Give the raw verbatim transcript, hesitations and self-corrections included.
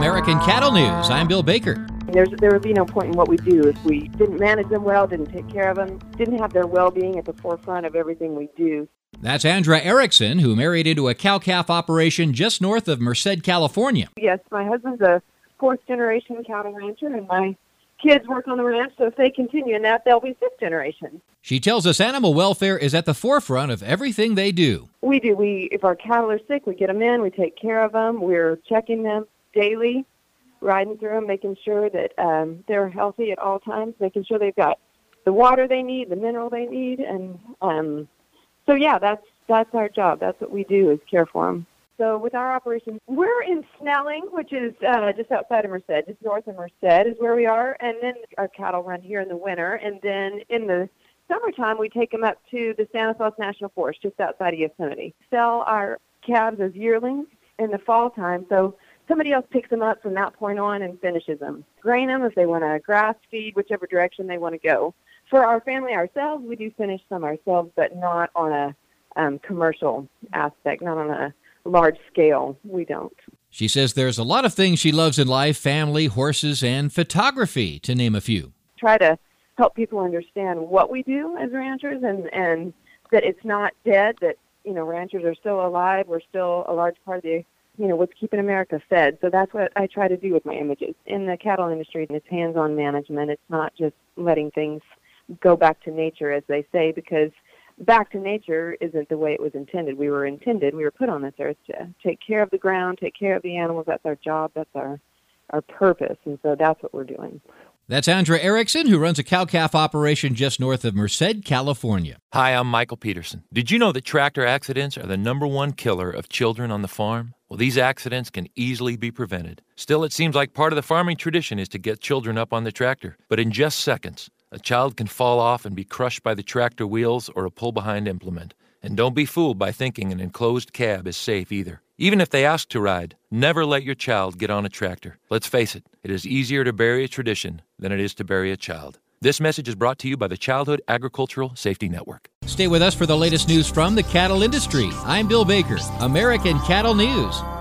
American Cattle News. I'm Bill Baker. There's, there would be no point in what we do if we didn't manage them well, didn't take care of them, didn't have their well-being at the forefront of everything we do. That's Andra Erickson, who married into a cow-calf operation just north of Merced, California. Yes, my husband's a fourth-generation cattle rancher, and my kids work on the ranch, so if they continue in that, they'll be fifth generation. She tells us animal welfare is at the forefront of everything they do. We do. We, if our cattle are sick, we get them in, we take care of them, we're checking them daily, riding through them, making sure that um, they're healthy at all times, making sure they've got the water they need, the mineral they need, and um, so yeah, that's that's our job. That's what we do, is care for them. So with our operation, we're in Snelling, which is uh, just outside of Merced, just north of Merced is where we are, and then our cattle run here in the winter, and then in the summertime we take them up to the Stanislaus National Forest, just outside of Yosemite. Sell our calves as yearlings in the fall time, so somebody else picks them up from that point on and finishes them. Grain them if they want to grass feed, whichever direction they want to go. For our family ourselves, we do finish some ourselves, but not on a um, commercial aspect, not on a large scale. We don't. She says there's a lot of things she loves in life: family, horses, and photography, to name a few. Try to help people understand what we do as ranchers, and, and that it's not dead, that, you know, ranchers are still alive. We're still a large part of the, you know, what's keeping America fed. So that's what I try to do with my images. In the cattle industry, it's hands-on management. It's not just letting things go back to nature, as they say, because back to nature isn't the way it was intended. We were intended, we were put on this earth to take care of the ground, take care of the animals. That's our job. That's our, our purpose. And so that's what we're doing. That's Andra Erickson, who runs a cow-calf operation just north of Merced, California. Hi, I'm Michael Peterson. Did you know that tractor accidents are the number one killer of children on the farm? Well, these accidents can easily be prevented. Still, it seems like part of the farming tradition is to get children up on the tractor. But in just seconds, a child can fall off and be crushed by the tractor wheels or a pull-behind implement. And don't be fooled by thinking an enclosed cab is safe either. Even if they ask to ride, never let your child get on a tractor. Let's face it, it is easier to bury a tradition than it is to bury a child. This message is brought to you by the Childhood Agricultural Safety Network. Stay with us for the latest news from the cattle industry. I'm Bill Baker, American Cattle News.